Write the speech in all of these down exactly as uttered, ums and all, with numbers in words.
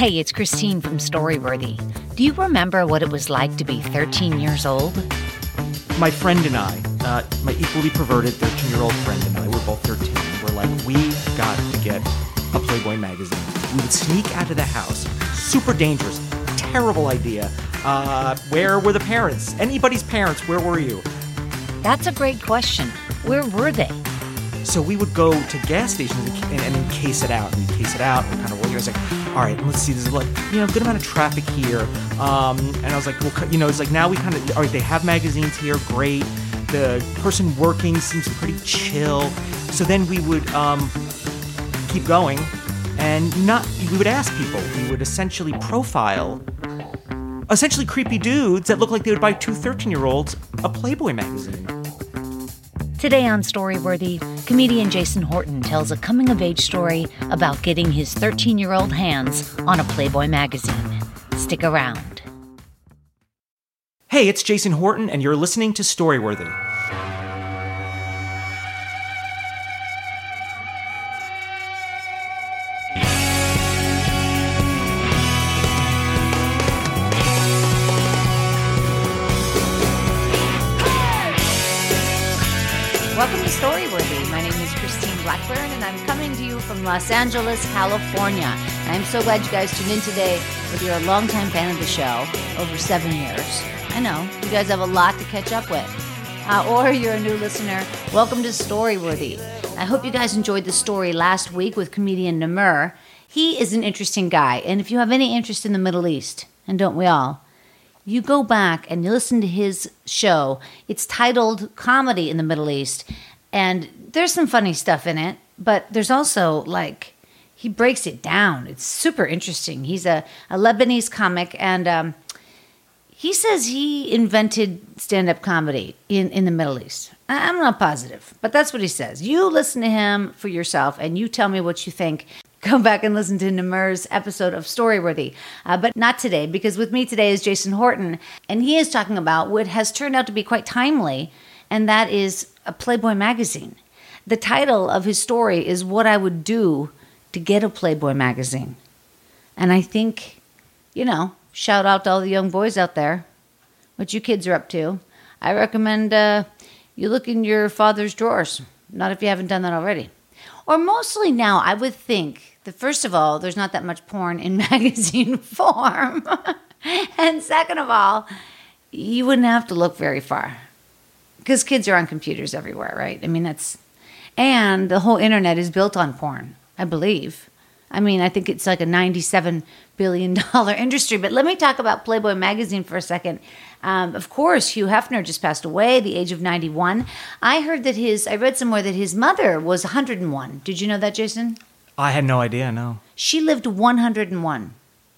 Hey, it's Christine from Storyworthy. Do you remember what it was like to be thirteen years old? My friend and I, uh, my equally perverted thirteen-year-old friend and I, we're both thirteen. We're like, we got to get a Playboy magazine. We would sneak out of the house. Super dangerous. Terrible idea. Uh, where were the parents? Anybody's parents, where were you? That's a great question. Where were they? So we would go to gas stations and, and, and case it out. And we'd case it out and kind of work. I was like, all right, let's see. There's like, you know, a good amount of traffic here. Um, and I was like, well, you know, it's like now we kind of, all right, they have magazines here. Great. The person working seems pretty chill. So then we would um, keep going and not, we would ask people. We would essentially profile essentially creepy dudes that look like they would buy two thirteen-year-olds a Playboy magazine. Today on Storyworthy, comedian Jason Horton tells a coming-of-age story about getting his thirteen-year-old hands on a Playboy magazine. Stick around. Hey, it's Jason Horton, and you're listening to Storyworthy. Welcome to Storyworthy. My name is Christine Blackburn, and I'm coming to you from Los Angeles, California. And I'm so glad you guys tuned in today. Whether you're a longtime fan of the show, over seven years. I know, you guys have a lot to catch up with. Uh, or you're a new listener, welcome to Storyworthy. I hope you guys enjoyed the story last week with comedian Namur. He is an interesting guy, and if you have any interest in the Middle East, and don't we all, you go back and you listen to his show. It's titled Comedy in the Middle East. And there's some funny stuff in it, but there's also, like, he breaks it down. It's super interesting. He's a, a Lebanese comic, and um, he says he invented stand-up comedy in, in the Middle East. I- I'm not positive, but that's what he says. You listen to him for yourself, and you tell me what you think. Go back and listen to Namur's episode of Storyworthy. Uh, but not today, because with me today is Jason Horton, and he is talking about what has turned out to be quite timely, and that is a Playboy magazine. The title of his story is What I Would Do to Get a Playboy Magazine. And I think, you know, shout out to all the young boys out there, what you kids are up to. I recommend uh, you look in your father's drawers, not if you haven't done that already. Or mostly now, I would think that first of all, there's not that much porn in magazine form. And second of all, you wouldn't have to look very far. Because kids are on computers everywhere, right? I mean, that's... And the whole internet is built on porn, I believe. I mean, I think it's like a ninety-seven billion dollars industry. But let me talk about Playboy magazine for a second. Um, of course, Hugh Hefner just passed away at the age of ninety-one. I heard that his... I read somewhere that his mother was one hundred one. Did you know that, Jason? I had no idea, no. She lived one hundred one.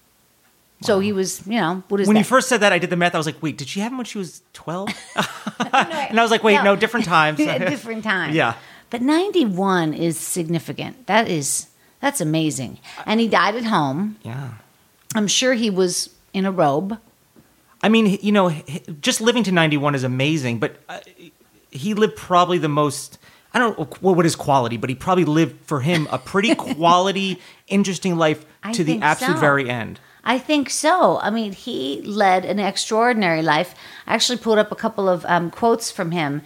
So he was, you know, what is when that? you first said that, I did the math. I was like, wait, did she have him when she was twelve? And I was like, wait, no, no different times. Different times. Yeah. But ninety-one is significant. That is, that's amazing. And he died at home. Yeah. I'm sure he was in a robe. I mean, you know, just living to ninety-one is amazing, but uh, he lived probably the most... I don't know what his quality, but he probably lived for him a pretty quality, interesting life I to the think absolute so. very end. I think so. I mean, he led an extraordinary life. I actually pulled up a couple of um, quotes from him.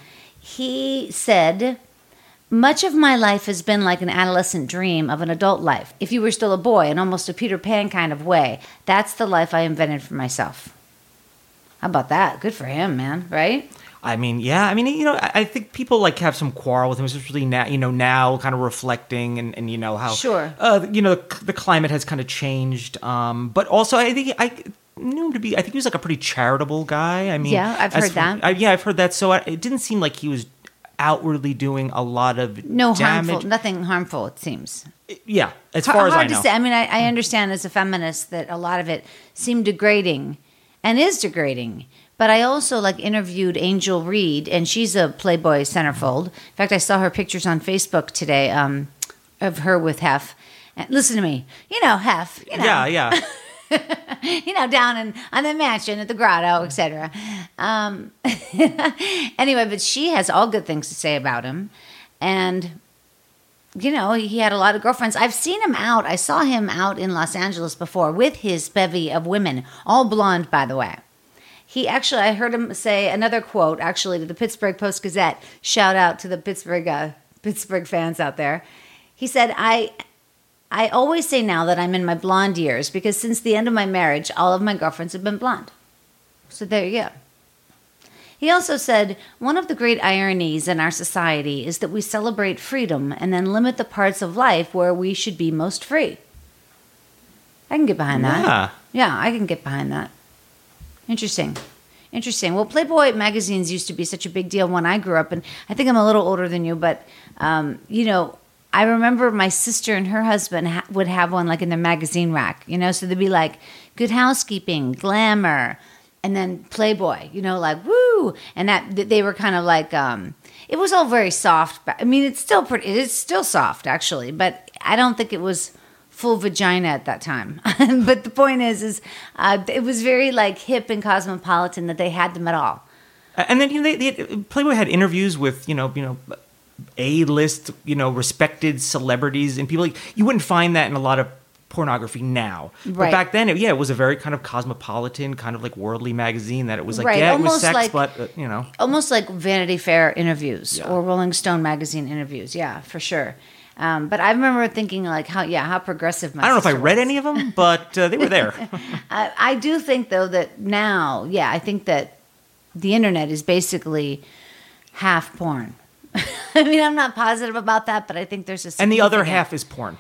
He said, "Much of my life has been like an adolescent dream of an adult life. If you were still a boy, in almost a Peter Pan kind of way, that's the life I invented for myself." How about that? Good for him, man, right? I mean, yeah. I mean, you know, I, I think people like have some quarrel with him, especially now. You know, now kind of reflecting and, and you know how sure. Uh, you know, the, the climate has kind of changed. Um, but also, I think I knew him to be. I think he was like a pretty charitable guy. I mean, yeah, I've heard for, that. I, yeah, I've heard that. So I, it didn't seem like he was outwardly doing a lot of no damage. harmful, nothing harmful. It seems. Yeah, as H- far as I hard know. to say. I mean, I, I understand as a feminist that a lot of it seemed degrading, and is degrading. But I also like interviewed Angel Reed, and she's a Playboy centerfold. In fact, I saw her pictures on Facebook today um, of her with Hef. And listen to me, you know Hef. You know. Yeah, yeah. You know, down in on the mansion at the grotto, et cetera. Um, anyway, but she has all good things to say about him, and you know, he had a lot of girlfriends. I've seen him out. I saw him out in Los Angeles before with his bevy of women, all blonde, by the way. He actually, I heard him say another quote, actually, to the Pittsburgh Post-Gazette. Shout out to the Pittsburgh uh, Pittsburgh fans out there. He said, I I always say now that I'm in my blonde years because since the end of my marriage, all of my girlfriends have been blonde. So there you go. He also said, one of the great ironies in our society is that we celebrate freedom and then limit the parts of life where we should be most free. I can get behind that. Yeah. Yeah, I can get behind that. Interesting. Interesting. Well, Playboy magazines used to be such a big deal when I grew up, and I think I'm a little older than you, but, um, you know, I remember my sister and her husband ha- would have one like in their magazine rack, you know, so they'd be like Good Housekeeping, Glamour, and then Playboy, you know, like, woo! And that they were kind of like, um, it was all very soft. I mean, it's still pretty, it's still soft, actually, but I don't think it was full vagina at that time. But the point is, is uh, it was very like hip and cosmopolitan that they had them at all. And then you know, they, they had, Playboy had interviews with you know you know A-list you know respected celebrities and people. Like, you wouldn't find that in a lot of pornography now. Right. But back then, it, yeah, it was a very kind of cosmopolitan, kind of like worldly magazine that it was like, Right, yeah, it was almost sex, like- but uh, you know. Almost like Vanity Fair interviews Yeah. or Rolling Stone magazine interviews. Yeah, for sure. Um, but I remember thinking like how, yeah, how progressive my I don't know if I sister read was. any of them, but uh, they were there. I, I do think, though, that now, yeah, I think that the internet is basically half porn. I mean, I'm not positive about that, but I think there's a And the other significant- half is porn.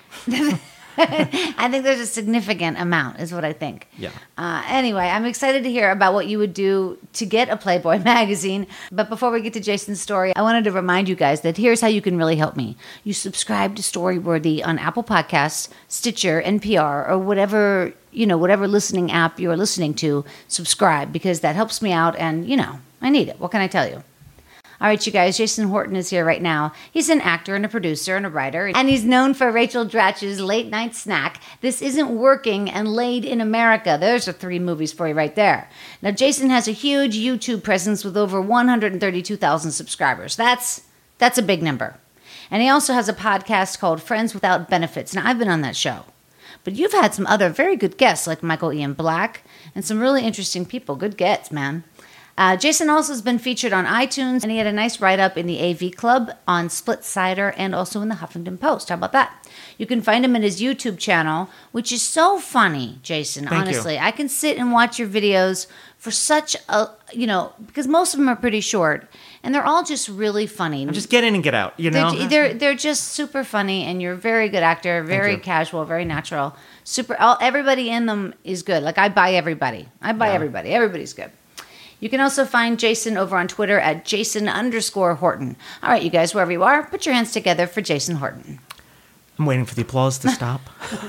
I think there's a significant amount, is what I think. Yeah. Uh, anyway, I'm excited to hear about what you would do to get a Playboy magazine. But before we get to Jason's story, I wanted to remind you guys that here's how you can really help me. You subscribe to Storyworthy on Apple Podcasts, Stitcher, N P R, or whatever, you know, whatever listening app you're listening to. Subscribe, because that helps me out, and, you know, I need it. What can I tell you? All right, you guys, Jason Horton is here right now. He's an actor and a producer and a writer, and he's known for Rachel Dratch's Late Night Snack, This Isn't Working, and Laid in America. Those are three movies for you right there. Now, Jason has a huge YouTube presence with over one hundred thirty-two thousand subscribers. That's that's a big number. And he also has a podcast called Friends Without Benefits. Now, I've been on that show. But you've had some other very good guests like Michael Ian Black and some really interesting people. Good gets, man. Uh, Jason also has been featured on iTunes, and he had a nice write-up in the A V Club, on Split Cider, and also in the Huffington Post. How about that? You can find him at his YouTube channel, which is so funny, Jason, Thank honestly. you. I can sit and watch your videos for such a, you know, because most of them are pretty short, and they're all just really funny. Just get in and get out, you know? They're, they're they're just super funny, and you're a very good actor, very you. casual, very natural. Super. All, everybody in them is good. Like, I buy everybody. I buy Yeah. everybody. Everybody's good. You can also find Jason over on Twitter at Jason underscore Horton. All right, you guys, wherever you are, put your hands together for Jason Horton. I'm waiting for the applause to stop.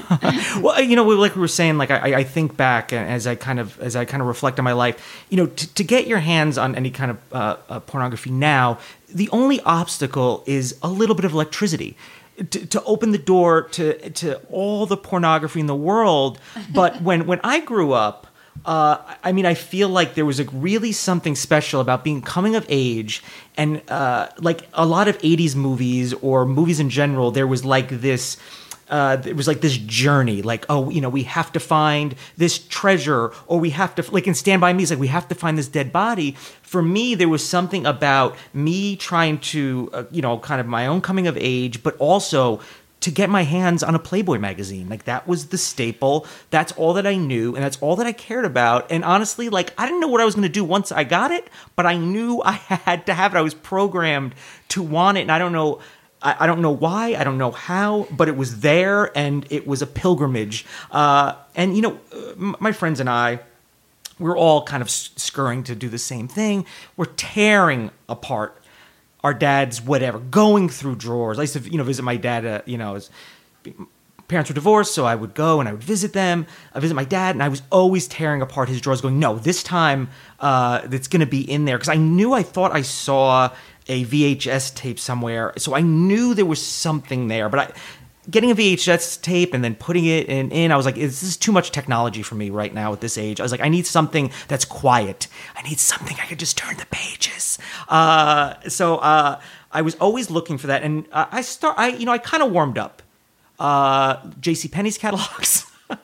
Well, you know, like we were saying, like I, I think back and as I kind of as I kind of reflect on my life, you know, to, to get your hands on any kind of uh, uh, pornography now, the only obstacle is a little bit of electricity. To, to open the door to to all the pornography in the world. But when when I grew up, Uh, I mean, I feel like there was like really something special about being coming of age, and uh, like a lot of eighties movies or movies in general, there was like this. Uh, it was like this journey, like, oh, you know, we have to find this treasure, or we have to, like in Stand By Me, it's like, we have to find this dead body. For me, there was something about me trying to, uh, you know, kind of my own coming of age, but also to get my hands on a Playboy magazine. Like, that was the staple. That's all that I knew, and that's all that I cared about. And honestly, like, I didn't know what I was going to do once I got it, but I knew I had to have it. I was programmed to want it, and I don't know... I don't know why, I don't know how, but it was there, and it was a pilgrimage. Uh, and, you know, my friends and I, we're all kind of scurrying to do the same thing. We're tearing apart our dad's whatever, going through drawers. I used to, you know, visit my dad, uh, you know, his parents were divorced, so I would go and I would visit them. I visit my dad, and I was always tearing apart his drawers, going, no, this time uh, it's going to be in there. Because I knew, I thought I saw a V H S tape somewhere, so I knew there was something there. But I, getting a V H S tape and then putting it in, in I was like, this is too much technology for me right now at this age. I was like, I need something that's quiet. I need something I could just turn the pages. Uh, so uh, I was always looking for that, and uh, I start. I you know I kind of warmed up. Uh, JCPenney's catalogs.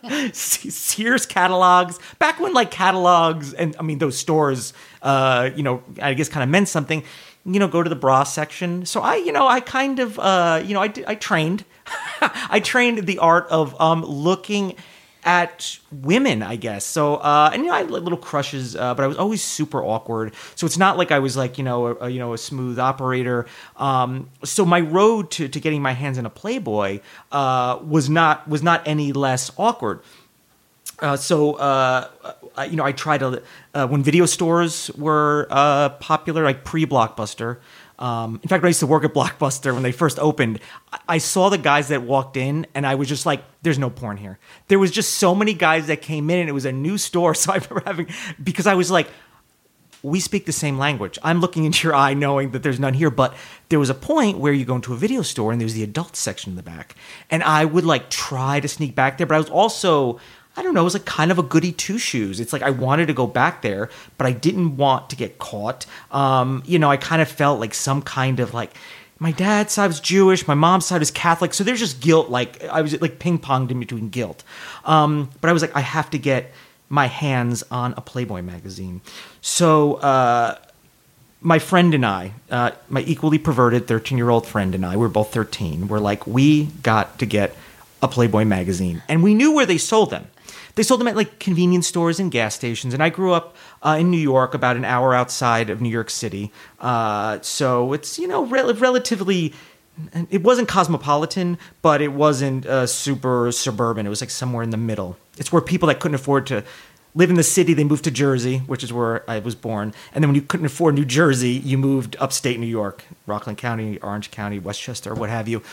Sears catalogs, back when like catalogs and I mean those stores, uh, you know, I guess kind of meant something. You know, go to the bra section. So I, you know, I kind of, uh, you know, I, I trained, I trained the art of um, looking at women, I guess. So, uh, and you know, I had little crushes, uh, but I was always super awkward. So it's not like I was like, you know, a, a you know, a smooth operator. Um, so my road to, to getting my hands on a Playboy uh, was not was not any less awkward. Uh, so, uh, I, you know, I tried to, uh, when video stores were uh, popular, like pre-Blockbuster. Um, in fact, I used to work at Blockbuster when they first opened. I saw the guys that walked in, and I was just like, there's no porn here. There was just so many guys that came in, and it was a new store. So I remember having, because I was like, we speak the same language. I'm looking into your eye knowing that there's none here. But there was a point where you go into a video store, and there's the adult section in the back. And I would like try to sneak back there, but I was also... I don't know, it was like kind of a goody two-shoes. It's like I wanted to go back there, but I didn't want to get caught. Um, you know, I kind of felt like some kind of like, my dad's side was Jewish, my mom's side was Catholic, so there's just guilt, like I was like ping-ponged in between guilt. Um, but I was like, I have to get my hands on a Playboy magazine. So uh, my friend and I, uh, my equally perverted thirteen-year-old friend and I, we were both thirteen, we're like, we got to get a Playboy magazine. And we knew where they sold them. They sold them at like convenience stores and gas stations. And I grew up uh, in New York, about an hour outside of New York City. Uh, so it's, you know, rel- relatively, it wasn't cosmopolitan, but it wasn't uh, super suburban. It was like somewhere in the middle. It's where people that couldn't afford to live in the city, they moved to Jersey, which is where I was born. And then when you couldn't afford New Jersey, you moved upstate New York, Rockland County, Orange County, Westchester, what have you.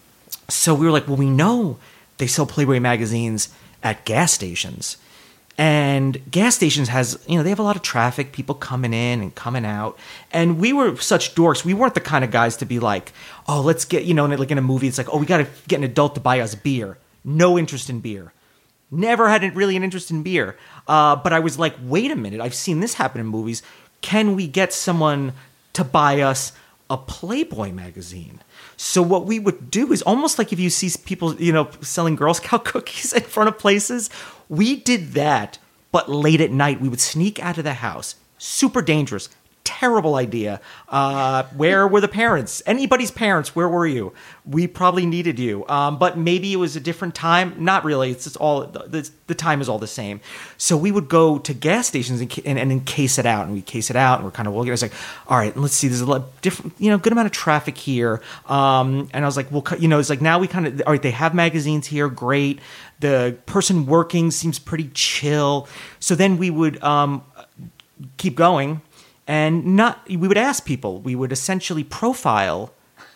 So we were like, well, we know they sell Playboy magazines at gas stations. And gas stations has, you know, they have a lot of traffic, people coming in and coming out. And we were such dorks. We weren't the kind of guys to be like, oh, let's get, you know, like in a movie, it's like, oh, we got to get an adult to buy us beer. No interest in beer. Never had really an interest in beer. Uh, but I was like, wait a minute, I've seen this happen in movies. Can we get someone to buy us a Playboy magazine? So what we would do is almost like if you see people, you know, selling Girl Scout cookies in front of places, we did that, but late at night. We would sneak out of the house. Super dangerous. Terrible idea. Uh, where were the parents? Anybody's parents, where were you? We probably needed you. Um, but maybe it was a different time. Not really. It's just all, the, the time is all the same. So we would go to gas stations and, and, and then case it out. And we case it out and we're kind of looking. I was like, all right, let's see. There's a lot different, you know, good amount of traffic here. Um, and I was like, well, you know, it's like now we kind of, all right, they have magazines here. Great. The person working seems pretty chill. So then we would um, keep going. And not, we would ask people, we would essentially profile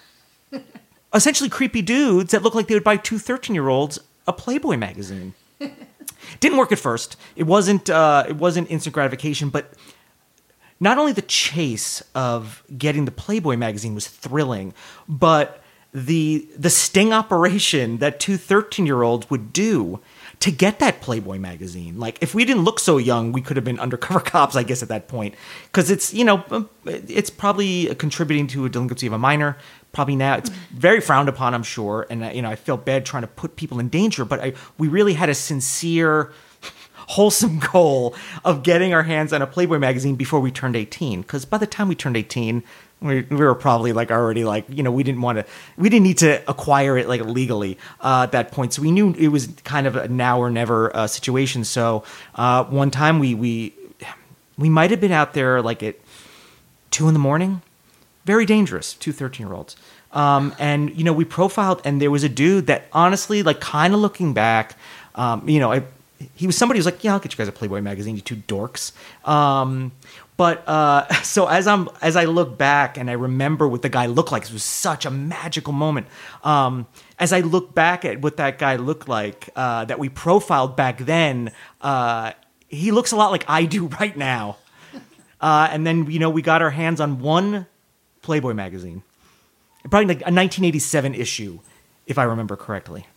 essentially creepy dudes that look like they would buy two thirteen-year-olds a Playboy magazine. Didn't work at first. It wasn't, uh, it wasn't instant gratification, but not only the chase of getting the Playboy magazine was thrilling, but the the sting operation that two thirteen-year-olds would do to get that Playboy magazine. Like, if we didn't look so young, we could have been undercover cops, I guess, at that point. Because it's, you know, it's probably contributing to a delinquency of a minor. Probably now. It's very frowned upon, I'm sure. And, you know, I felt bad trying to put people in danger. But I, we really had a sincere, wholesome goal of getting our hands on a Playboy magazine before we turned eighteen. Because by the time we turned eighteen... We, we were probably like already like, you know, we didn't want to, we didn't need to acquire it like legally uh, at that point. So we knew it was kind of a now or never uh, situation. So uh, one time we, we, we might've been out there like at two in the morning, very dangerous, two thirteen year olds. Um, and, you know, we profiled and there was a dude that honestly, like kind of looking back, um, you know, I, he was somebody who was like, yeah, I'll get you guys a Playboy magazine, you two dorks. Um, But uh, so as I'm as I look back and I remember what the guy looked like, it was such a magical moment. Um, as I look back at what that guy looked like uh, that we profiled back then, uh, he looks a lot like I do right now. Uh, and then, you know, we got our hands on one Playboy magazine, probably like a nineteen eighty-seven issue, if I remember correctly.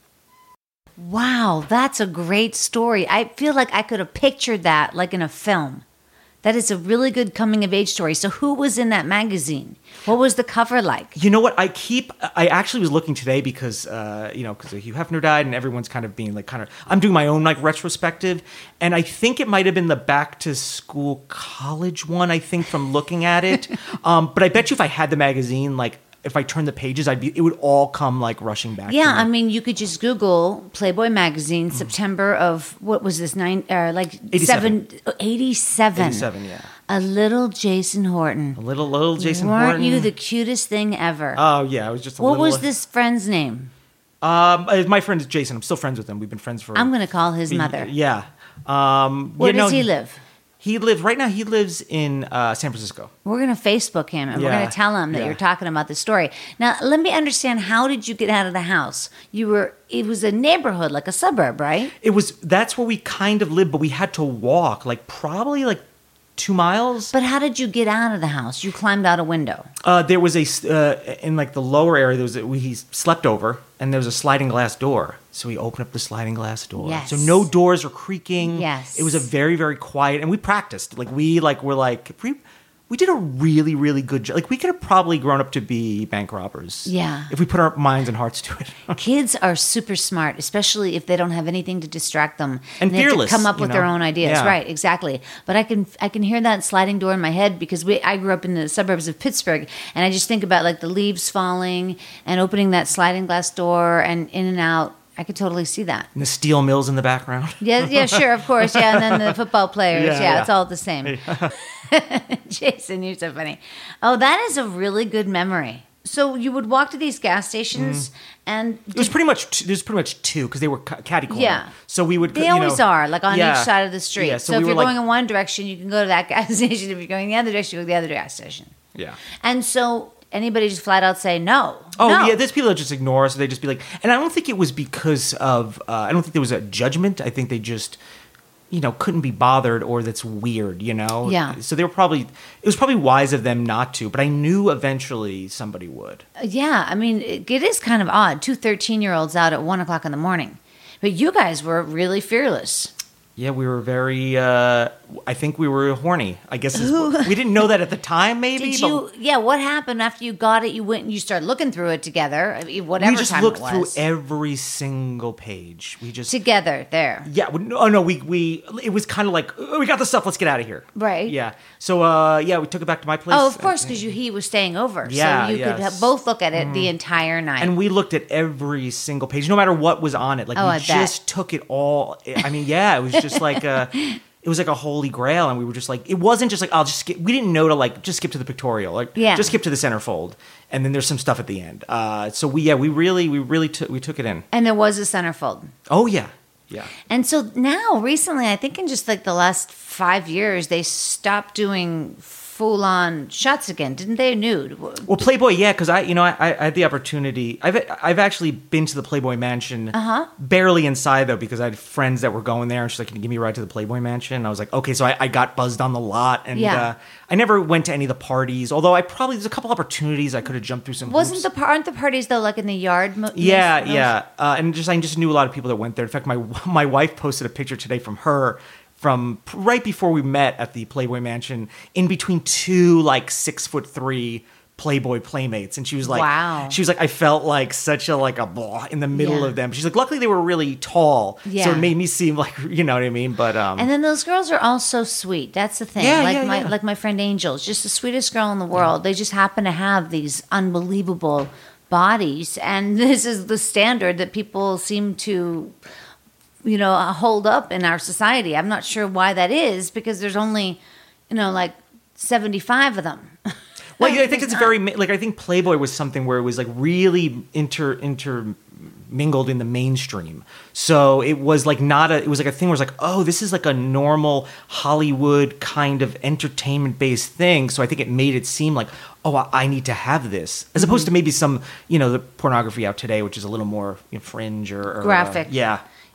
Wow, that's a great story. I feel like I could have pictured that like in a film. That is a really good coming of age story. So who was in that magazine? What was the cover like? You know what? I keep. I actually was looking today because uh, you know because Hugh Hefner died and everyone's kind of being like kind of. I'm doing my own like retrospective, and I think it might have been the back to school college one. I think from looking at it, um, but I bet you if I had the magazine, like if I turned the pages, I'd be. It would all come like rushing back. Yeah, to me. I mean, you could just Google Playboy magazine, September of what was this nine? Uh, like eighty-seven. seven, eighty-seven. eighty-seven, yeah. A little Jason Horton. A little little Jason Weren't Horton. you the cutest thing ever? Oh yeah, I was just. A what little, was this friend's name? Um, uh, my friend is Jason. I'm still friends with him. We've been friends for. I'm going to call his mother. Yeah. Um, Where you know, does he live? He lives right now. He lives in uh, San Francisco. We're going to Facebook him and we're Yeah, going to tell him that yeah. you're talking about the story. Now, let me understand. How did you get out of the house? You were. It was a neighborhood, like a suburb, right? It was. That's where we kind of lived, but we had to walk, like probably like two miles. But how did you get out of the house? You climbed out a window. Uh, there was a uh, in like the lower area. There was a, we he slept over, and there was a sliding glass door. So we opened up the sliding glass door. Yes. So no doors were creaking. Yes. It was a very very quiet, and we practiced. Like we like were like we, we did a really really good job. Like we could have probably grown up to be bank robbers. Yeah. If we put our minds and hearts to it. Kids are super smart, especially if they don't have anything to distract them. And they have to fearless, come up you with their know? own ideas. Yeah. Right, exactly. But I can I can hear that sliding door in my head because we I grew up in the suburbs of Pittsburgh, and I just think about like the leaves falling and opening that sliding glass door and in and out. I could totally see that. And the steel mills in the background. Yeah, yeah, sure, of course, yeah, and then the football players, yeah, Yeah, yeah. it's all the same. Jason, you're so funny. Oh, that is a really good memory. So you would walk to these gas stations, and It was pretty much t- there's pretty much two because they were ca- catty corner. Yeah. So we would. they you always know, are, like on yeah. each side of the street. Yeah. so So, if we you're were going like, in one direction, you can go to that gas station. If you're going the other direction, you go to the other gas station. yeah. And so anybody just flat out say no. Oh no. yeah, there's people that just ignore us. So they just be like, and I don't think it was because of. Uh, I don't think there was a judgment. I think they just, you know, couldn't be bothered, or that's weird. You know. Yeah. So they were probably. It was probably wise of them not to, but I knew eventually somebody would. Yeah, I mean, it, it is kind of odd. Two thirteen-year-olds out at one o'clock in the morning. But you guys were really fearless. Yeah, we were very. Uh, I think we were horny. I guess is what- we didn't know that at the time. Maybe. Did but you? Yeah. What happened after you got it? You went and you started looking through it together. I mean, whatever we just time looked it through was. every single page. We just Together there. Yeah. we- Oh no. We we. It was kind of like oh, we got the stuff. Let's get out of here. Right. Yeah. So uh, yeah, we took it back to my place. Oh, of course, because you he was staying over, Yeah, so you could yes. ha- both look at it the entire night. And we looked at every single page, no matter what was on it. Like Oh, we I bet. just took it all. I mean, yeah, it was just like a. It was like a holy grail, and we were just like, it wasn't just like I'll just skip. We didn't know to like just skip to the pictorial, like Yeah. just skip to the centerfold, and then there's some stuff at the end. Uh, so we yeah, we really we really took we took it in. and there was a centerfold. Oh yeah, yeah. And so now, recently, I think in just like the last five years, they stopped doing full-on shots again, didn't they? Nude. Well, Playboy, yeah, because I, you know, I, I had the opportunity. I've I've actually been to the Playboy Mansion, Uh-huh. barely inside though, because I had friends that were going there, and she's like, "Can you give me a ride to the Playboy Mansion?" And I was like, "Okay." So I, I got buzzed on the lot, and Yeah. uh, I never went to any of the parties. Although I probably there's a couple opportunities I could have jumped through some. Wasn't hoops. the par- aren't the parties though like in the yard? Mo- Yeah, most- yeah, uh, and just I just knew a lot of people that went there. In fact, my my wife posted a picture today from her from p- right before we met at the Playboy Mansion, in between two like six foot three Playboy playmates, and she was like, Wow. she was like, I felt like such a like a blah in the middle Yeah. of them. She's like, luckily they were really tall, so Yeah. it made me seem like you know what I mean. But um, And then those girls are all so sweet. That's the thing. Yeah, like yeah, my yeah. like my friend Angel, is just the sweetest girl in the world. They just happen to have these unbelievable bodies, and this is the standard that people seem to, you know, hold up in our society. I'm not sure why that is, because there's only, you know, like seventy-five of them. Well, yeah, I think it's very ma- like I think Playboy was something where it was like really inter intermingled in the mainstream. So it was like not a. It was like a thing where it's like, oh, this is like a normal Hollywood kind of entertainment based thing. So I think it made it seem like, oh, I, I need to have this, as opposed to maybe some you know the pornography out today, which is a little more you know, fringe or, or uh, Graphic. yeah.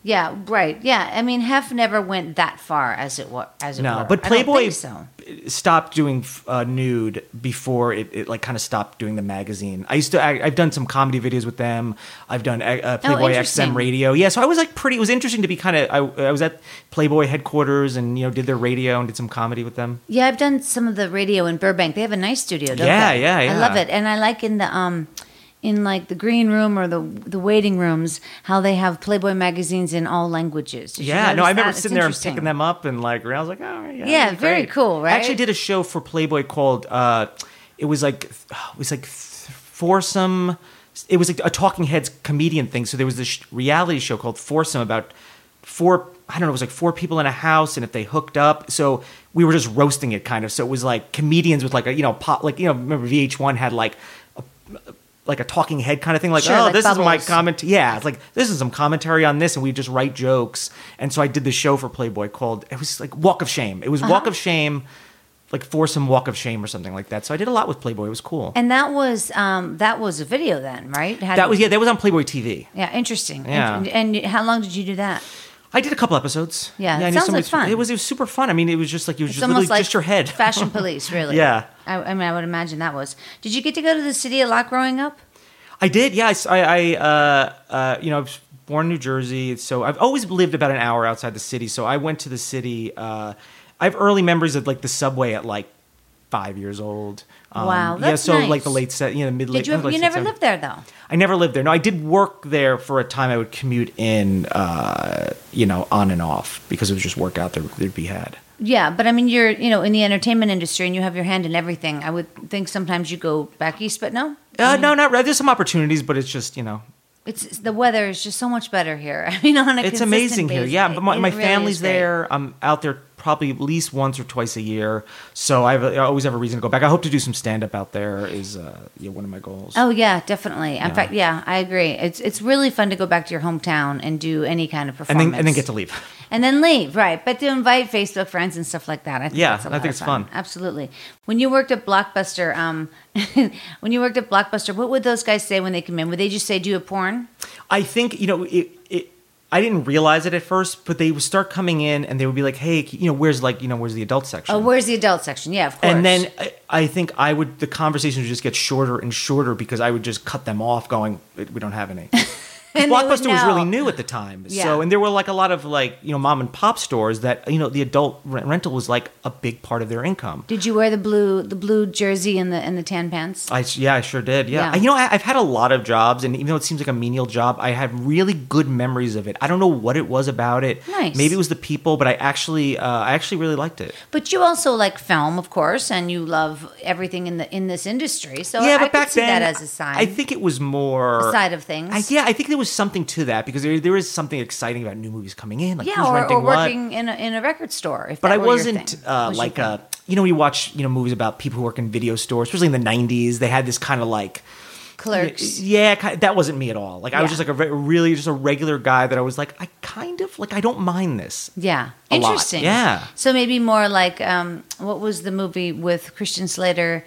Yeah, right. Yeah, I mean, Hef never went that far as it was. As it No, were. but I don't Playboy think so. stopped doing uh, nude before it, it like kind of stopped doing the magazine. I used to. I, I've done some comedy videos with them. I've done uh, Playboy X M interesting. radio. Yeah, so I was like pretty. It was interesting to be kind of. I, I was at Playboy headquarters and you know did their radio and did some comedy with them. Yeah, I've done some of the radio in Burbank. They have a nice studio, don't Yeah, they? yeah, yeah. I love it, and I like in the um, in like the green room or the the waiting rooms how they have Playboy magazines in all languages. Did you Yeah, no, notice I remember that? It's sitting there and interesting. picking them up and like I was like, oh yeah, Yeah, that's very great. cool, right? I actually did a show for Playboy called. Uh, it was like it was like foursome. It was like a Talking Heads comedian thing. So there was this reality show called Foursome about four. I don't know. It was like four people in a house, and if they hooked up, so we were just roasting it, kind of. So it was like comedians with like a you know pop, like you know remember V H one had like. A, like a talking head kind of thing, like, Sure, oh, like this is my Bubbles. comment. Yeah, it's like, this is some commentary on this, and we just write jokes. And so I did this show for Playboy called, it was like Walk of Shame. It was Uh-huh. Walk of Shame, like Foursome Walk of Shame or something like that. So I did a lot with Playboy. It was cool. And that was um, that was a video then, right? How that did- was, yeah, that was on Playboy T V. yeah, interesting. Yeah. And, and how long did you do that? I did a couple episodes. Yeah, I it knew sounds somebody- like fun. It was, it was super fun. I mean, it was just like, it was It's just literally almost like just your head. Fashion Police, really. Yeah. I, I mean, I would imagine that was. Did you get to go to the city a lot growing up? I did, yeah. I, s- I- I, uh, uh, you know, I was born in New Jersey, so I've always lived about an hour outside the city. So I went to the city. Uh, I have early memories of like the subway at like five years old. Um, Wow, yeah. that's So nice. like the late set, you know, mid Did late. you? Ever, late you never seventies. lived there though. I never lived there. No, I did work there for a time. I would commute in, uh, you know, on and off because it was just work out there there'd be had. Yeah, but I mean, you're you know in the entertainment industry and you have your hand in everything. I would think sometimes you go back east, but no. Uh, no, not really. There's some opportunities, but it's just you know, It's the weather is just so much better here. I mean, on a it's consistent amazing here. basis, Yeah, but my, it my really family's is great. there. I'm out there probably at least once or twice a year, so I, have a, I always have a reason to go back. I hope to do some stand up out there. Is uh, yeah, one of my goals. Oh yeah, definitely. In Yeah. fact, yeah, I agree. It's it's really fun to go back to your hometown and do any kind of and performance, then and then get to leave. and then leave, right? But to invite Facebook friends and stuff like that, I think Yeah, that's a I lot think of it's fun. Absolutely. When you worked at Blockbuster, um, when you worked at Blockbuster, what would those guys say when they come in? Would they just say, "Do a porn"? I think you know it, it. I didn't realize it at first, but they would start coming in and they would be like, "Hey, you know, where's like you know, where's the adult section?" Oh, where's the adult section? Yeah, of course. And then I, I think I would the conversation would just get shorter and shorter because I would just cut them off, going, "We don't have any." And they would Blockbuster was know. really new at the time, Yeah. so and there were like a lot of like you know mom and pop stores that you know the adult rent- rental was like a big part of their income. Did you wear the blue the blue jersey and the and the tan pants? I yeah I sure did yeah, Yeah. you know I, I've had a lot of jobs and even though it seems like a menial job I have really good memories of it. I don't know what it was about it. Nice. Maybe it was the people, but I actually uh, I actually really liked it. But you also like film, of course, and you love everything in the in this industry. So yeah, I but could back see then that as a sign. I think it was more a side of things. I, yeah, I think there was something to that because there there is something exciting about new movies coming in. Like yeah, who's or, renting or what. working in a, in a record store. If But that I were your wasn't thing. uh, Was your like thing. a you know you watch you know movies about people who work in video stores, especially in the nineties. They had this kind of like Clerks. yeah, ki- that wasn't me at all. Like I was Yeah. just like a re- really just a regular guy that I was like I kind of like I don't mind this. Yeah, a lot. interesting. Yeah. So maybe more like um, what was the movie with Christian Slater?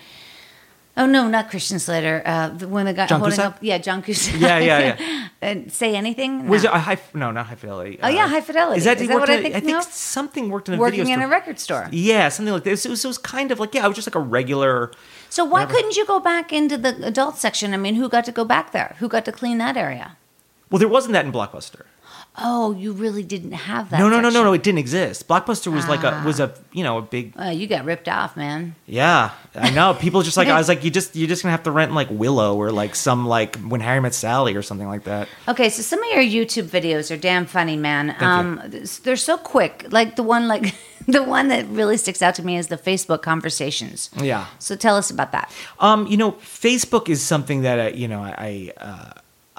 Oh no, not Christian Slater. Uh, the when the guy John holding Cusack? up, yeah, John Cusack. Yeah, yeah, yeah. And Say Anything. Was No. it a high? No, not High Fidelity. Oh, yeah, High Fidelity. Is that, Is he that worked what I in a- think- I think no? something worked in a Working video in store. a record store. Yeah, something like this. It was, it was kind of like yeah, I was just like a regular. So why Whatever. couldn't you go back into the adult section? I mean, who got to go back there? Who got to clean that area? Well, there wasn't that in Blockbuster. Oh, you really didn't have that. No, no, no, no, section. no. It didn't exist. Blockbuster was like a Ah. was a you know a big Oh, you got ripped off, man. yeah. I know people just like I was like you just you're just gonna have to rent like Willow or like some like When Harry Met Sally or something like that. Okay, so some of your YouTube videos are damn funny, man. you. Um, th- they're so quick. Like the one, like the one that really sticks out to me is the Facebook conversations. Yeah. So tell us about that. Um, you know, Facebook is something that uh, you know I uh,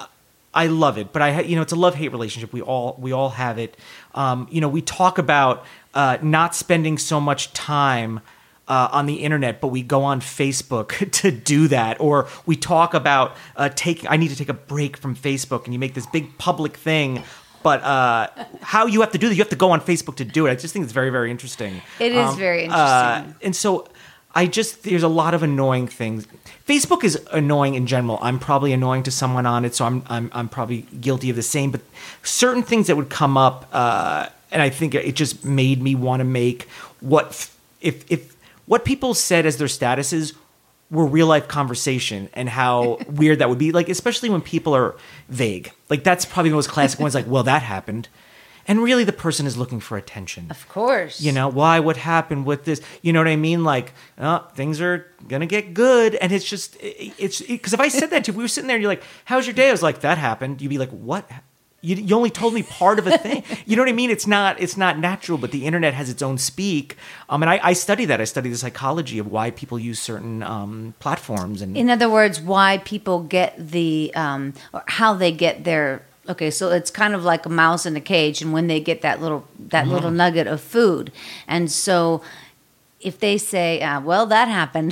I love it, but I ha- you know it's a love hate relationship. We all we all have it. Um, you know, we talk about uh, not spending so much time. Uh, on the internet, but we go on Facebook to do that, or we talk about uh, taking. I need to take a break from Facebook, and you make this big public thing. But uh, how you have to do that? You have to go on Facebook to do it. I just think it's very, very interesting. It is very interesting. Uh, and so, I just, there's a lot of annoying things. Facebook is annoying in general. I'm probably annoying to someone on it, so I'm I'm I'm probably guilty of the same. But certain things that would come up, uh, and I think it just made me want to make what if if what people said as their statuses were real life conversation, and how weird that would be. Like, especially when people are vague. Like, that's probably the most classic ones. Like, well, that happened. And really, the person is looking for attention. Of course. You know, why? What happened with this? You know what I mean? Like, oh, things are going to get good. And it's just, it's because if I said that to you, we were sitting there and you're like, how's your day? I was like, that happened. You'd be like, what? You, you only told me part of a thing. You know what I mean? It's not it's not natural, but the internet has its own speak. Um, and I, I study that. I study the psychology of why people use certain um, platforms. And in other words, why people get the, um, or how they get their, okay, so it's kind of like a mouse in a cage, and when they get that little that mm-hmm. little nugget of food, and so if they say, uh, "Well, that happened,"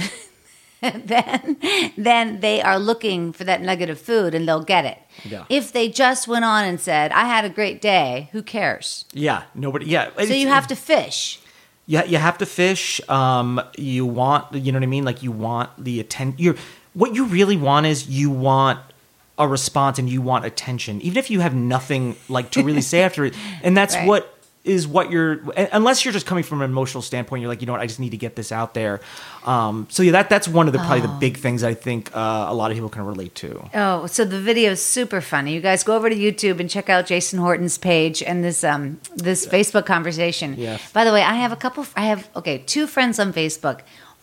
then then they are looking for that nugget of food, and they'll get it. Yeah. If they just went on and said, "I had a great day," who cares? Yeah, nobody. Yeah, so you have to fish. Yeah, you have to fish. Um, you want, you know what I mean? Like, you want the attention. You're what you really want is you want a response, and you want attention, even if you have nothing like to really say after it. And that's right. what is what you're, unless you're just coming from an emotional standpoint, you're like, you know what, I just need to get this out there. Um, so yeah, that that's one of the probably oh. the big things I think uh, a lot of people can relate to. Oh, so the video is super funny. You guys go over to YouTube and check out Jason Horton's page and this um this yeah. Facebook conversation. Yeah. By the way, I have a couple. I have okay, two friends on Facebook.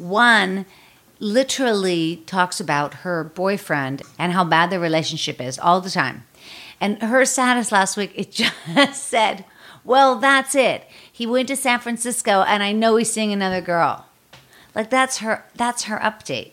One literally talks about her boyfriend and how bad their relationship is all the time. And her status last week, it just said, well, that's it. He went to San Francisco and I know he's seeing another girl. Like, that's her, that's her update.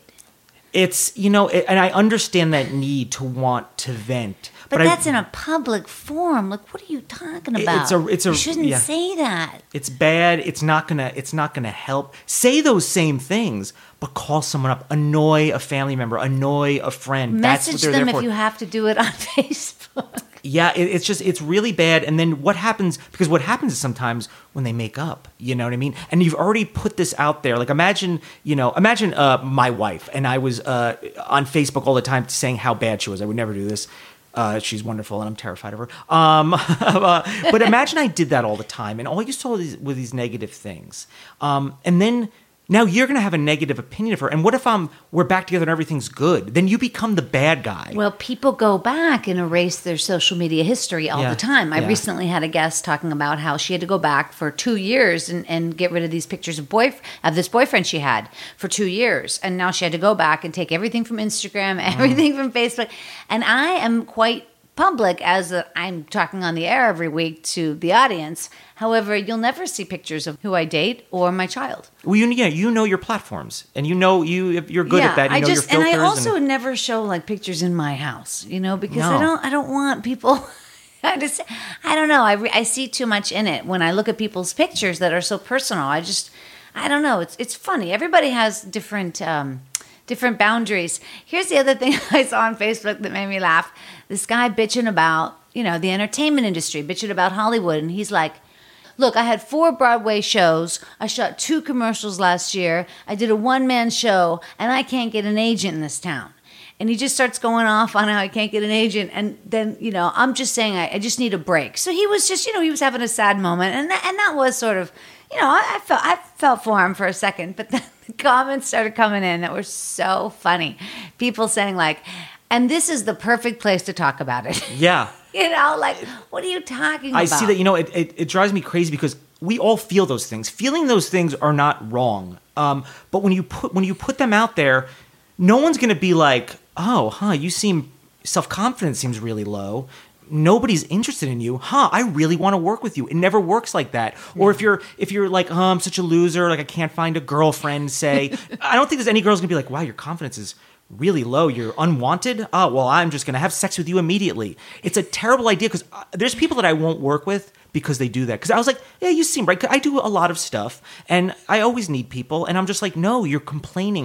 It's, you know, it, and I understand that need to want to vent. But, but that's I, in a public forum. Like, what are you talking about? It's a, it's a, you shouldn't yeah. say that. It's bad. It's not gonna. It's not gonna help. Say those same things, but call someone up. Annoy a family member. Annoy a friend. Message That's what they're them there if for. you have to do it on Facebook. Yeah, it, it's just, it's really bad. And then what happens, because what happens is sometimes when they make up, you know what I mean? And you've already put this out there. Like, imagine, you know, imagine uh, my wife, and I was uh, on Facebook all the time saying how bad she was. I would never do this. Uh, she's wonderful, and I'm terrified of her. Um, uh, but imagine I did that all the time, and all you saw were these, were these negative things. Um, and then now you're going to have a negative opinion of her. And what if um, we're back together and everything's good? Then you become the bad guy. Well, people go back and erase their social media history all Yeah, the time. I yeah. recently had a guest talking about how she had to go back for two years and, and get rid of these pictures of boy of this boyfriend she had for two years. And now she had to go back and take everything from Instagram, everything mm. from Facebook. And I am quite public as a, I'm talking on the air every week to the audience. However, you'll never see pictures of who I date or my child. Well, you, yeah, you know your platforms, and you know you you're good yeah, at that. You I know just your and filters. I also and, never show like pictures in my house, you know, because No. I don't I don't want people. I just I don't know. I re, I see too much in it when I look at people's pictures that are so personal. I just I don't know. It's it's funny. Everybody has different. Um, Different boundaries. Here's the other thing I saw on Facebook that made me laugh. This guy bitching about, you know, the entertainment industry, bitching about Hollywood. And he's like, look, I had four Broadway shows. I shot two commercials last year. I did a one-man show, and I can't get an agent in this town. And he just starts going off on how I can't get an agent. And then, you know, I'm just saying I, I just need a break. So he was just, you know, he was having a sad moment. And that, and that was sort of, you know, I, I felt I felt for him for a second. But then the comments started coming in that were so funny. People saying like, and this is the perfect place to talk about it. Yeah. You know, like, what are you talking I about? see that, you know, it, it, it drives me crazy because we all feel those things. Feeling those things are not wrong. Um, but when you put when you put them out there, no one's going to be like, oh, huh, you seem, self-confidence seems really low. Nobody's interested in you. Huh, I really want to work with you. It never works like that. Yeah. Or if you're if you're like, oh, I'm such a loser, like I can't find a girlfriend, say, I don't think there's any girl's going to be like, wow, your confidence is really low. You're unwanted. Oh, well, I'm just going to have sex with you immediately. It's a terrible idea because there's people that I won't work with because they do that. Because I was like, yeah, you seem right. I do a lot of stuff and I always need people. And I'm just like, no, you're complaining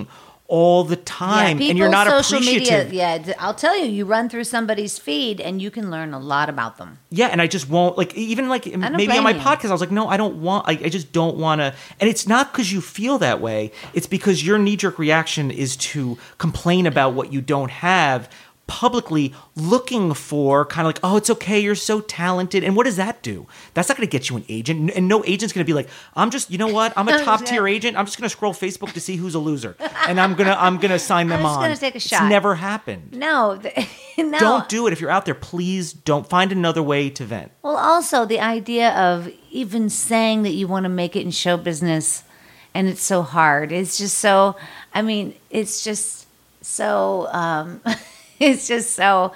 all the time, yeah, and you're not social appreciative. Media, yeah, I'll tell you, you run through somebody's feed and you can learn a lot about them. Yeah, and I just won't, like, even like maybe on my you. podcast, I was like, no, I don't want, I, I just don't want to. And it's not because you feel that way. It's because your knee-jerk reaction is to complain about what you don't have publicly, looking for kind of like, oh, it's okay, you're so talented. And what does that do? That's not going to get you an agent. And no agent's going to be like, I'm just, you know what? I'm a top tier agent. I'm just going to scroll Facebook to see who's a loser. And I'm going to, I'm going to sign them I'm just on. going to take a shot. It's never happened. No, no. Don't do it. If you're out there, please don't. Find another way to vent. Well, also the idea of even saying that you want to make it in show business and it's so hard. It's just so, I mean, it's just so, um, it's just so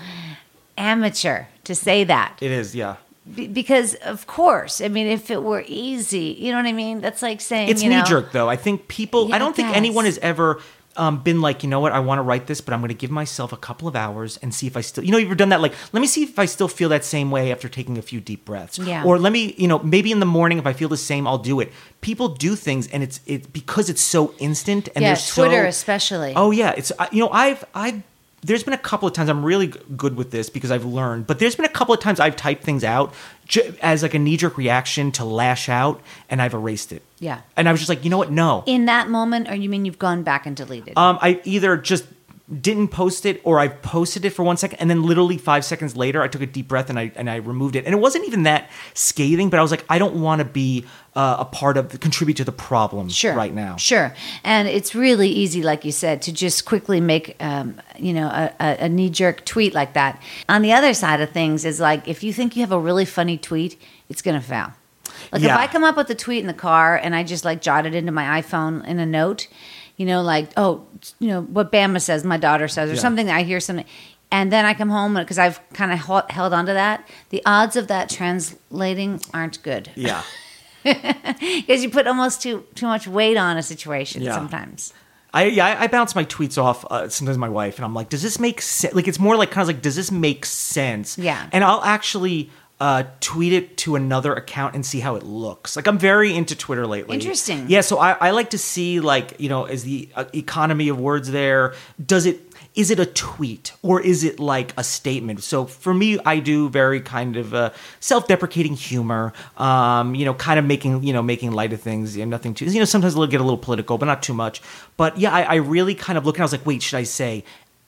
amateur to say that. It is, yeah. Be- because, of course, I mean, if it were easy, you know what I mean? That's like saying, It's you know, knee-jerk, though. I think people, Yeah, I don't I think guess. anyone has ever um, been like, you know what, I want to write this, but I'm going to give myself a couple of hours and see if I still, you know, you've ever done that? Like, let me see if I still feel that same way after taking a few deep breaths. Yeah. Or let me, you know, maybe in the morning, if I feel the same, I'll do it. People do things, and it's it because it's so instant. And yeah, they're so, Twitter especially. Oh, yeah. It's, I- you know, I've, I've, there's been a couple of times, I'm really g- good with this because I've learned, but there's been a couple of times I've typed things out j- as like a knee-jerk reaction to lash out, and I've erased it. Yeah. And I was just like, you know what? No. In that moment, or you mean you've gone back and deleted? Um, I either just didn't post it, or I posted it for one second, and then literally five seconds later, I took a deep breath and I and I removed it. And it wasn't even that scathing, but I was like, I don't want to be uh, a part of, contribute to the problem Sure. right now. Sure. And it's really easy, like you said, to just quickly make, um, you know, a, a, a knee-jerk tweet like that. On the other side of things is like, if you think you have a really funny tweet, it's going to fail. Like Yeah. if I come up with a tweet in the car and I just like jot it into my iPhone in a note, you know, like, oh, you know, what Bama says, my daughter says, or Yeah. something, I hear something. And then I come home because I've kind of held on to that. The odds of that translating aren't good. Yeah. Because you put almost too too much weight on a situation Yeah. sometimes. I yeah, I, I bounce my tweets off uh, sometimes my wife, and I'm like, does this make sense? Like, it's more like kind of like, does this make sense? Yeah. And I'll actually uh, tweet it to another account and see how it looks. Like, I'm very into Twitter lately. Interesting. Yeah, so I, I like to see, like, you know, is the uh, economy of words there? Does it, is it a tweet or is it like a statement? So for me, I do very kind of uh, self-deprecating humor, um, you know, kind of making, you know, making light of things, you know, nothing too, you know, sometimes it'll get a little political, but not too much. But yeah, I, I really kind of look and I was like, wait, should I say,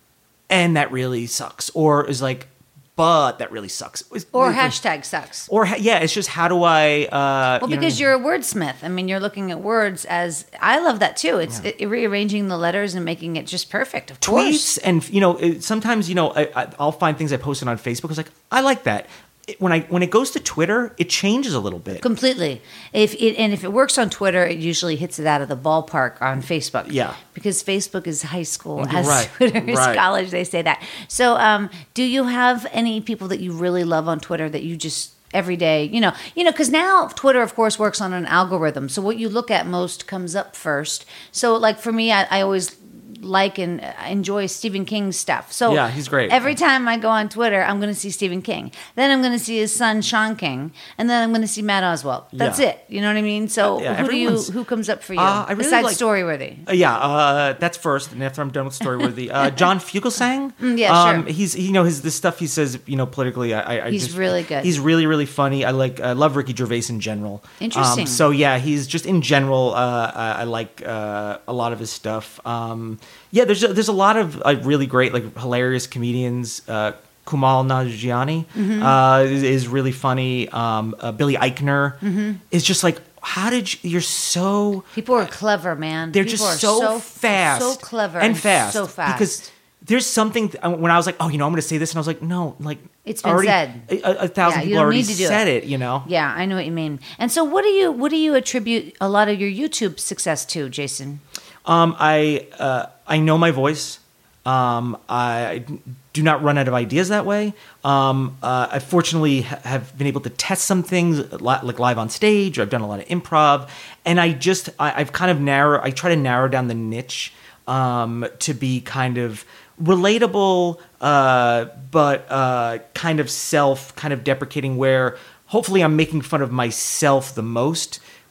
and that really sucks? Or is like, but that really sucks. Or hashtag sucks. Or ha- yeah, it's just how do I? Uh, Well, you know- because you're a wordsmith. I mean, you're looking at words as I love that too. It's it, rearranging the letters and making it just perfect. Of course. tweets and you know it, sometimes you know I, I, I'll find things I posted on Facebook. It's like I like that. It, when I when it goes to Twitter, it changes a little bit. Completely. If it and if it works on Twitter, it usually hits it out of the ballpark on Facebook. Yeah. Because Facebook is high school, You're as right. Twitter is Right. college. They say that. So, um, do you have any people that you really love on Twitter that you just every day, you know, you know, because now Twitter, of course, works on an algorithm. So what you look at most comes up first. So, like for me, I, I always like and enjoy Stephen King's stuff. So Yeah, he's great. Every time I go on Twitter, I'm going to see Stephen King. Then I'm going to see his son Sean King, and then I'm going to see Matt Oswalt. That's Yeah. it. You know what I mean? So Yeah, who do you everyone's- who comes up for you Uh, I really besides like- Storyworthy? Uh, yeah, uh, that's first, and after I'm done with Storyworthy, uh, John Fugelsang. Mm, yeah, um, sure. He's you know his this stuff he says you know politically. I, I I He's just, really good. He's really really funny. I like I love Ricky Gervais in general. Interesting. Um, so yeah, he's just in general. Uh, I, I like uh, a lot of his stuff. Um, yeah, there's a, there's a lot of uh, really great like hilarious comedians. Uh, Kumail Nanjiani Mm-hmm. uh, is, is really funny. Um, uh, Billy Eichner Mm-hmm. is just like, how did you? You're so People are clever, man. they're People just are so, fast, so clever, and fast, so fast. because there's something th- when I was like, oh, you know, I'm going to say this, and I was like, no, like It's been already, said. A, a thousand Yeah, you people don't already need to do said it. it. You know, Yeah, I know what you mean. And so, what do you what do you attribute a lot of your YouTube success to, Jason? um, I uh, I know my voice. Um, I do not run out of ideas that way. Um, uh, I fortunately ha- have been able to test some things li- like live on stage. Or I've done a lot of improv, and I just I, I've kind of narrow. I try to narrow down the niche um, to be kind of relatable, uh, but uh, kind of self, kind of deprecating. Where hopefully I'm making fun of myself the most,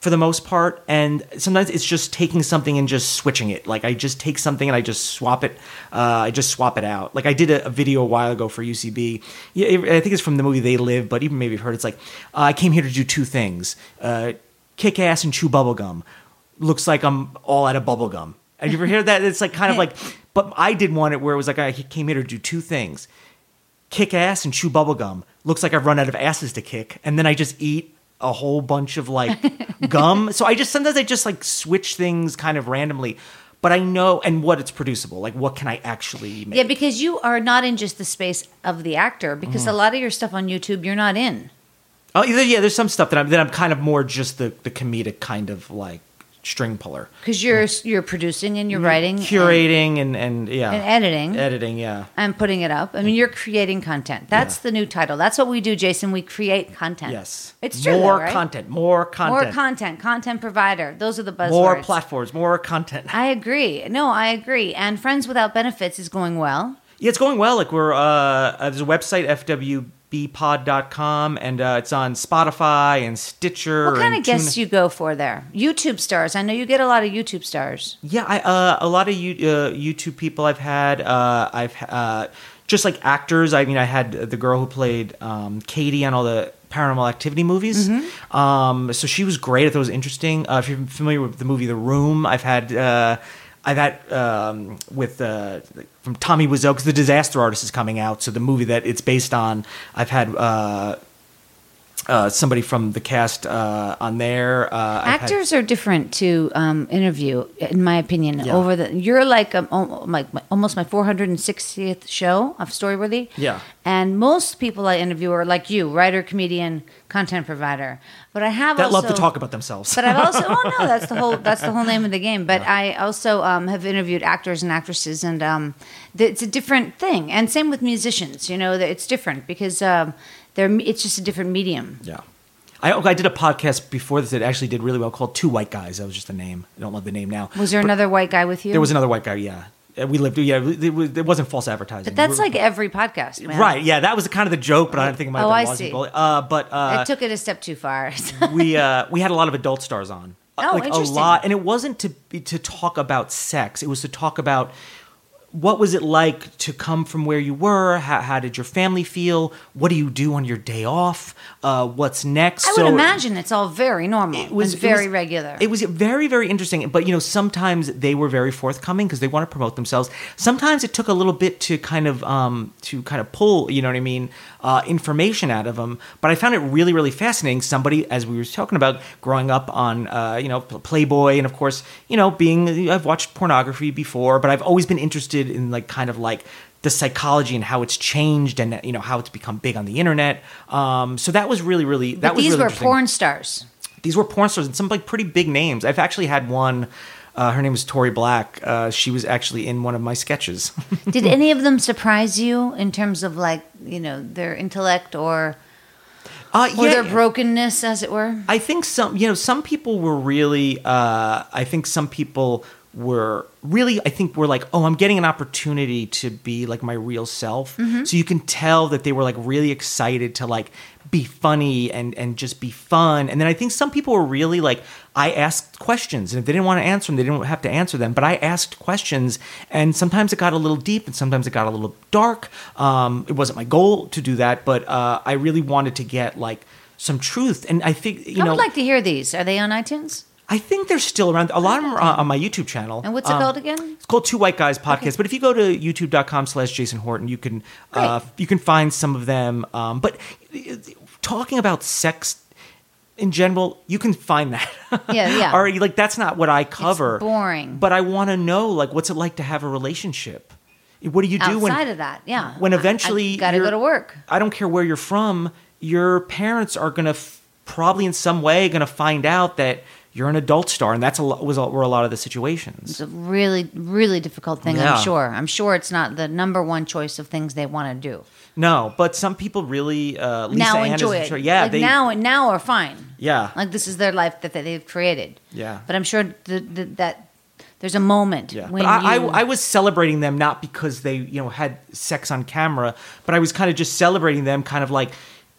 for the most part, and sometimes it's just taking something and just switching it. Like I just take something and I just swap it. Uh, I just swap it out. Like I did a, a video a while ago for U C B. Yeah, I think it's from the movie They Live, but even maybe you've heard. It's like uh, I came here to do two things: uh, kick ass and chew bubblegum. Looks like I'm all out of bubblegum. Have you ever heard that? It's like kind of like, but I did one where it was like I came here to do two things: kick ass and chew bubblegum. Looks like I've run out of asses to kick, and then I just eat a whole bunch of like gum. So I just sometimes I just like switch things kind of randomly, but I know and what it's producible. Like what can I actually make? Yeah, because you are not in just the space of the actor. Because mm. a lot of your stuff on YouTube, you're not in. Oh yeah, there's some stuff that I'm that I'm kind of more just the the comedic kind of like string puller. Because you're you're producing and you're writing, curating, and, and and yeah, and editing, editing, yeah, and putting it up. I mean, you're creating content. That's yeah. the new title. That's what we do, Jason. We create content. Yes, it's true. More though, right? content, more content, more content, content provider. Those are the buzzwords. More platforms, more content. I agree. No, I agree. And Friends Without Benefits is going well. Yeah, it's going well. Like we're uh, there's a website f w b pod dot com and uh, it's on Spotify and Stitcher. What kind and of guests Tuna- you go for there? YouTube stars. I know you get a lot of YouTube stars. Yeah, I, uh, a lot of you, uh, YouTube people I've had. Uh, I've uh, just like actors. I mean, I had the girl who played um, Katie on all the Paranormal Activity movies. Mm-hmm. Um, so she was great. I thought it was interesting. Uh, if you're familiar with the movie The Room, I've had. Uh, I've had um, with uh, from Tommy Wiseau, because The Disaster Artist is coming out, so the movie that it's based on. I've had uh, uh, somebody from the cast uh, on there. Uh, Actors had, are different to um, interview, in my opinion. Yeah. Over the you're like um, like my, almost my four hundred sixtieth show of Storyworthy. Yeah, and most people I interview are like you, writer, comedian, content provider. But I have that also, love to talk about themselves. But I've also oh no, that's the whole that's the whole name of the game. But yeah. I also um, have interviewed actors and actresses, and um, it's a different thing. And same with musicians. You know, it's different because um, they're it's just a different medium. Yeah, I I did a podcast before this that actually did really well called Two White Guys. That was just the name. I don't love the name now. Was there but another white guy with you? There was another white guy. Yeah. We lived, yeah. It, was, it wasn't false advertising. But that's We're, like every podcast, man. Right? Yeah, that was kind of the joke, but I don't think it might. Oh, have I see. Uh, but uh, I took it a step too far. we uh, we had a lot of adult stars on. Oh, like interesting. A lot, and it wasn't to to talk about sex. It was to talk about what was it like to come from where you were. How, how did your family feel? What do you do on your day off? Uh, what's next? I so, would imagine it's all very normal. It was and very it was, regular. It was very, very interesting. But, you know, sometimes they were very forthcoming because they want to promote themselves. Sometimes it took a little bit to kind of um, to kind of pull, you know what I mean, uh, information out of them. But I found it really, really fascinating. Somebody, as we were talking about, growing up on, uh, you know, Playboy, and of course, you know, being, I've watched pornography before, but I've always been interested in like kind of like the psychology and how it's changed and, you know, how it's become big on the internet. Um, so that was really, really, that but was these really were porn stars. These were porn stars and some like pretty big names. I've actually had one, uh, her name was Tori Black. Uh, she was actually in one of my sketches. Did any of them surprise you in terms of like, you know, their intellect or, uh, or yeah, their brokenness, as it were? I think some, you know, some people were really, uh, I think some people were really, I think were like, oh, I'm getting an opportunity to be like my real self. Mm-hmm. So you can tell that they were like really excited to like be funny and, and just be fun. And then I think some people were really like, I asked questions, and if they didn't want to answer them, they didn't have to answer them. But I asked questions, and sometimes it got a little deep, and sometimes it got a little dark. Um, it wasn't my goal to do that, but uh, I really wanted to get like some truth. And I think, you I know, would like to hear these. Are they on iTunes? I think they're still around. A lot of them are on my YouTube channel. And what's it um, called again? It's called Two White Guys Podcast. Okay. But if you go to youtube dot com slash Jason Horton, you can uh, you can find some of them. Um, but talking about sex in general, you can find that. Yeah, yeah. Or like that's not what I cover. It's boring. But I want to know like what's it like to have a relationship? What do you do outside when, of that? Yeah. When eventually got to go to work. I don't care where you're from. Your parents are gonna f- probably in some way gonna find out that you're an adult star, and that's a lot, was a, were a lot of the situations. It's a really, really difficult thing. Yeah. I'm sure. I'm sure it's not the number one choice of things they want to do. No, but some people really uh, Lisa now Ann enjoy is, it. Sure, yeah, like they now now are fine. Yeah, like this is their life that they've created. Yeah, but I'm sure the, the, that there's a moment yeah. when but I, you... I, I was celebrating them not because they you know had sex on camera, but I was kind of just celebrating them, kind of like.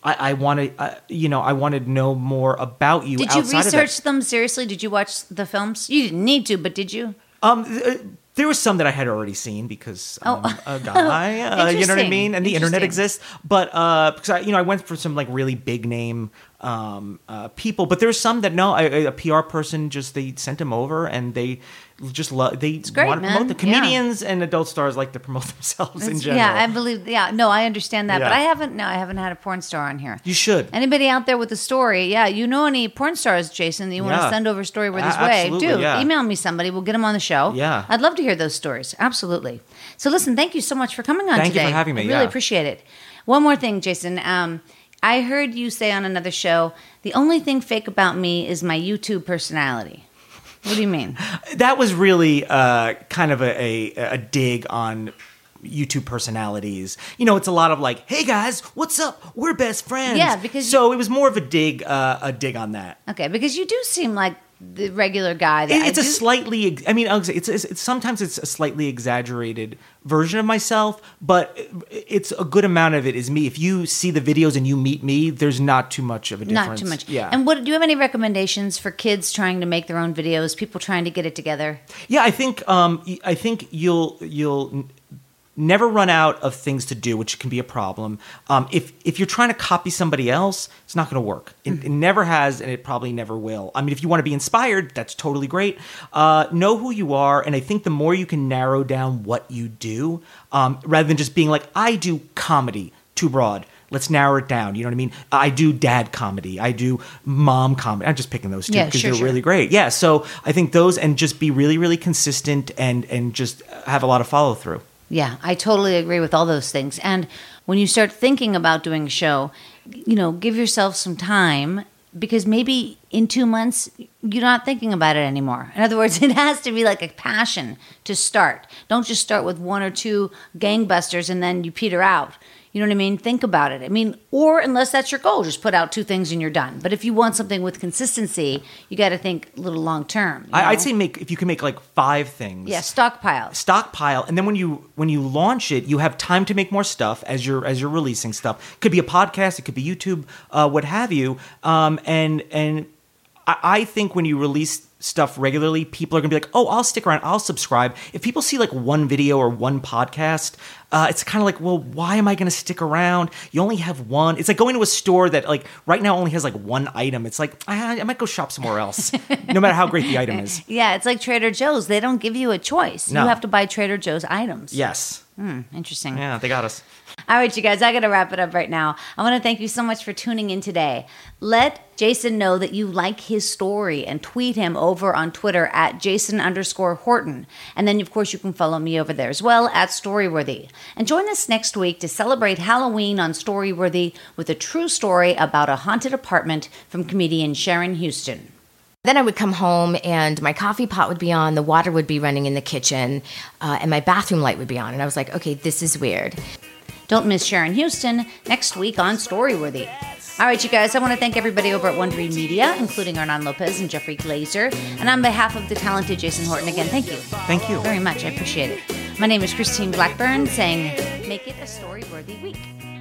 I, I wanted, uh, you know, I wanted to know more about you. Did you outside research of them seriously? Did you watch the films? You didn't need to, but did you? Um, th- there was some that I had already seen because I'm Oh. a guy, uh, you know what I mean? And the internet Interesting. exists. But, uh, because I, you know, I went for some like really big name, um, uh, people, but there's some that no, I, a P R person just, they sent them over and they just love, they great, want to promote man. the comedians and adult stars like to promote themselves in It's- general. Yeah, I believe. Yeah, no, I understand that, but Yeah. I haven't. No, I haven't had a porn star on here. You should. Anybody out there with a story? Yeah, you know any porn stars, Jason, that you want to Yeah. send over Storyworthy's A- way? absolutely, Do yeah. email me somebody. We'll get them on the show. Yeah. I'd love to hear those stories. Absolutely. So listen, thank you so much for coming on Thank you today. for having me, I really yeah. appreciate it. One more thing, Jason. Um, I heard you say on another show, the only thing fake about me is my YouTube personality. What do you mean? That was really uh, kind of a, a, a dig on YouTube personalities. You know, it's a lot of like, "Hey guys, what's up? We're best friends." Yeah, because so it was more of a dig, uh, a dig on that. Okay, because you do seem like the regular guy. That It, I it's a do- slightly, ex- I mean, I would say it's, it's, it's sometimes it's a slightly exaggerated version of myself, but it's a good amount of it is me. If you see the videos and you meet me, there's not too much of a difference. Not too much. Yeah. And what do you have any recommendations for kids trying to make their own videos? People trying to get it together. Yeah, I think um, y- I think you'll you'll n- never run out of things to do, which can be a problem. Um, if if you're trying to copy somebody else, it's not going to work. It, Mm-hmm. it never has, and it probably never will. I mean, if you want to be inspired, that's totally great. Uh, know who you are, and I think the more you can narrow down what you do, um, rather than just being like, I do comedy, too broad. Let's narrow it down. You know what I mean? I do dad comedy. I do mom comedy. I'm just picking those two Yeah, because sure, they're sure. really great. Yeah. So I think those, and just be really, really consistent and and just have a lot of follow through. Yeah, I totally agree with all those things. And when you start thinking about doing a show, you know, give yourself some time because maybe in two months you're not thinking about it anymore. In other words, it has to be like a passion to start. Don't just start with one or two gangbusters and then you peter out. You know what I mean? Think about it. I mean, or unless that's your goal, just put out two things and you're done. But if you want something with consistency, you got to think a little long term. you I, know? I'd say make if you can make like five things. yeah, stockpile. Stockpile, and then when you when you launch it, you have time to make more stuff as you're as you're releasing stuff. Could be a podcast, it could be YouTube, uh, what have you. Um, and and I, I think when you release stuff regularly, people are gonna be like, oh, I'll stick around, I'll subscribe. If people see like one video or one podcast, uh, it's kind of like, well, why am I gonna stick around? You only have one. It's like going to a store that like right now only has like one item. It's like I, I might go shop somewhere else, no matter how great the item is. Yeah, it's like Trader Joe's. They don't give you a choice. No. You have to buy Trader Joe's items. Yes. Hmm, interesting. Yeah, they got us. All right, you guys, I got to wrap it up right now. I want to thank you so much for tuning in today. Let Jason know that you like his story and tweet him over on Twitter at Jason underscore Horton. And then, of course, you can follow me over there as well at Storyworthy. And join us next week to celebrate Halloween on Storyworthy with a true story about a haunted apartment from comedian Sharon Houston. Then I would come home and my coffee pot would be on, the water would be running in the kitchen, uh, and my bathroom light would be on. And I was like, okay, this is weird. Don't miss Sharon Houston next week on Storyworthy. All right, you guys, I want to thank everybody over at Wondery Media, including Hernan Lopez and Jeffrey Glazer. And on behalf of the talented Jason Horton, again, thank you. Thank you. Very much. I appreciate it. My name is Christine Blackburn, saying, make it a Storyworthy week.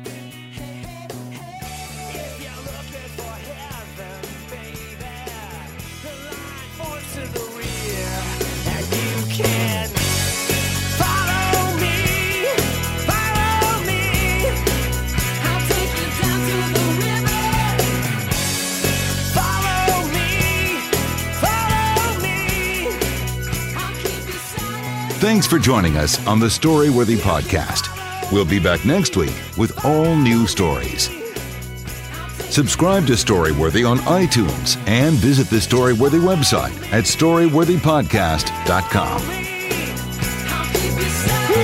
Thanks for joining us on the Storyworthy podcast. We'll be back next week with all new stories. Subscribe to Storyworthy on iTunes and visit the Storyworthy website at storyworthy podcast dot com.